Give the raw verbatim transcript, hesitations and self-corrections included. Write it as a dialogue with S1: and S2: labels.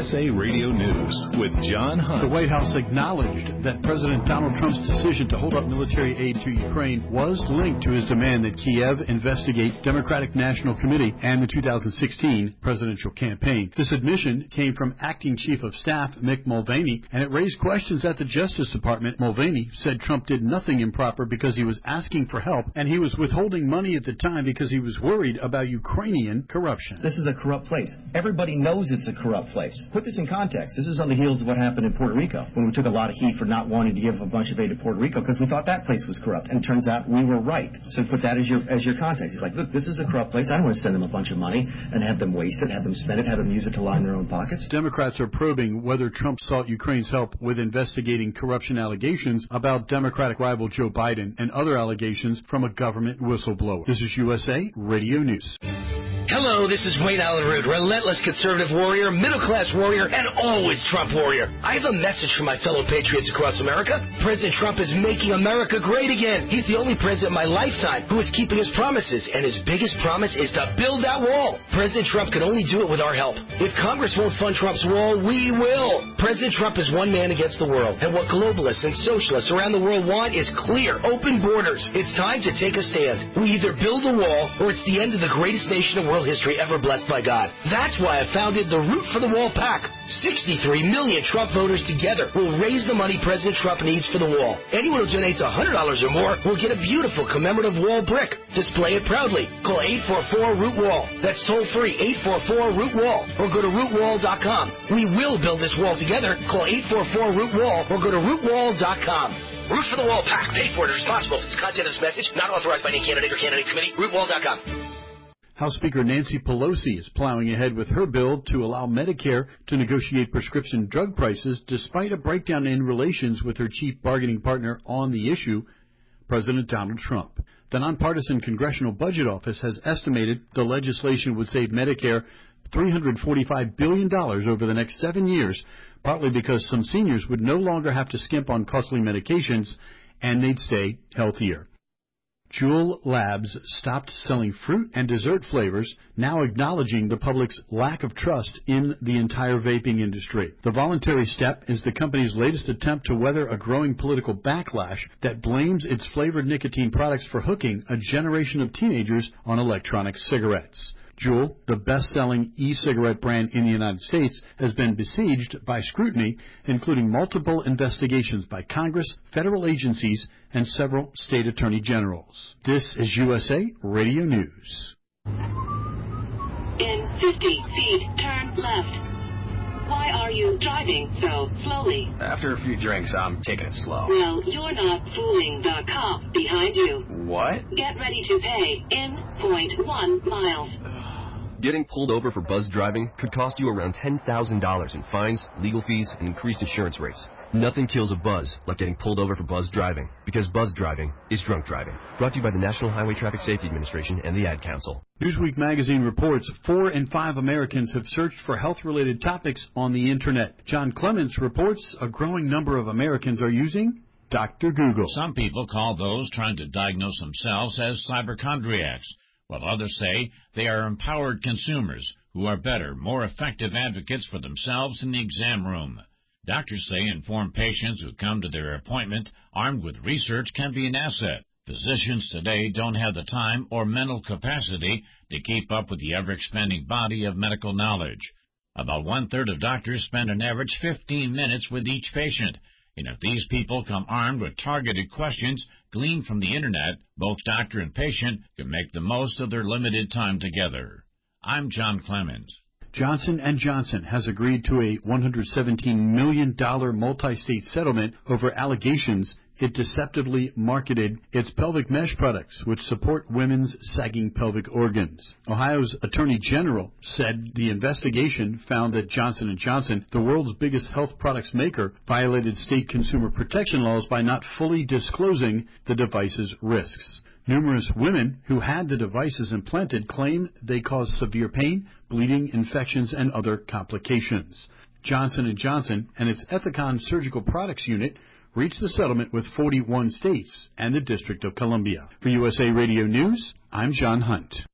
S1: S A Radio News with John Hunt.
S2: The White House acknowledged that President Donald Trump's decision to hold up military aid to Ukraine was linked to his demand that Kiev investigate Democratic National Committee and the two thousand sixteen presidential campaign. This admission came from Acting Chief of Staff Mick Mulvaney, and it raised questions at the Justice Department. Mulvaney said Trump did nothing improper because he was asking for help, and he was withholding money at the time because he was worried about Ukrainian corruption.
S3: This is a corrupt place. Everybody knows it's a corrupt place. Put this in context. This is on the heels of what happened in Puerto Rico, when we took a lot of heat for not wanting to give a bunch of aid to Puerto Rico because we thought that place was corrupt. And it turns out we were right. So put that as your as your context. It's like, look, this is a corrupt place. I don't want to send them a bunch of money and have them waste it, have them spend it, have them use it to line their own pockets.
S2: Democrats are probing whether Trump sought Ukraine's help with investigating corruption allegations about Democratic rival Joe Biden and other allegations from a government whistleblower. This is U S A Radio News.
S4: Hello, this is Wayne Allen Root, relentless conservative warrior, middle-class warrior, and always Trump warrior. I have a message for my fellow patriots across America. President Trump is making America great again. He's the only president in my lifetime who is keeping his promises, and his biggest promise is to build that wall. President Trump can only do it with our help. If Congress won't fund Trump's wall, we will. President Trump is one man against the world, and what globalists and socialists around the world want is clear, open borders. It's time to take a stand. We either build a wall, or it's the end of the greatest nation in world history ever blessed by God. That's why I founded the Root for the Wall PAC. sixty-three million Trump voters together will raise the money President Trump needs for the wall. Anyone who donates one hundred dollars or more will get a beautiful commemorative wall brick. Display it proudly. Call eight four four root wall. That's toll free, eight four four root wall. Or go to root wall dot com. We will build this wall together. Call eight four four root wall or go to root wall dot com. Root for the Wall PAC. Paid for and responsible for the content of this message. Not authorized by any candidate or candidates committee. root wall dot com.
S2: House Speaker Nancy Pelosi is plowing ahead with her bill to allow Medicare to negotiate prescription drug prices despite a breakdown in relations with her chief bargaining partner on the issue, President Donald Trump. The nonpartisan Congressional Budget Office has estimated the legislation would save Medicare three hundred forty-five billion dollars over the next seven years, partly because some seniors would no longer have to skimp on costly medications and they'd stay healthier. Juul Labs stopped selling fruit and dessert flavors, now acknowledging the public's lack of trust in the entire vaping industry. The voluntary step is the company's latest attempt to weather a growing political backlash that blames its flavored nicotine products for hooking a generation of teenagers on electronic cigarettes. Juul, the best-selling e-cigarette brand in the United States, has been besieged by scrutiny, including multiple investigations by Congress, federal agencies, and several state attorney generals. This is U S A Radio News.
S5: In fifty feet, turn left. Why are you driving so slowly?
S6: After a few drinks, I'm taking it slow.
S5: Well, you're not fooling the cop behind you.
S6: What?
S5: Get ready to pay in point one miles.
S7: Getting pulled over for buzz driving could cost you around ten thousand dollars in fines, legal fees, and increased insurance rates. Nothing kills a buzz like getting pulled over for buzz driving, because buzz driving is drunk driving. Brought to you by the National Highway Traffic Safety Administration and the Ad Council.
S2: Newsweek magazine reports four in five Americans have searched for health-related topics on the Internet. John Clements reports a growing number of Americans are using Doctor Google.
S8: Some people call those trying to diagnose themselves as cyberchondriacs, while others say they are empowered consumers who are better, more effective advocates for themselves in the exam room. Doctors say informed patients who come to their appointment armed with research can be an asset. Physicians today don't have the time or mental capacity to keep up with the ever-expanding body of medical knowledge. About one-third of doctors spend an average fifteen minutes with each patient, and if these people come armed with targeted questions gleaned from the Internet, both doctor and patient can make the most of their limited time together. I'm John Clemens.
S2: Johnson and Johnson has agreed to a one hundred seventeen million dollars multi-state settlement over allegations it deceptively marketed its pelvic mesh products, which support women's sagging pelvic organs. Ohio's Attorney General said the investigation found that Johnson and Johnson, the world's biggest health products maker, violated state consumer protection laws by not fully disclosing the device's risks. Numerous women who had the devices implanted claim they cause severe pain, bleeding, infections, and other complications. Johnson and Johnson and its Ethicon Surgical Products Unit reached the settlement with forty-one states and the District of Columbia. For U S A Radio News, I'm John Hunt.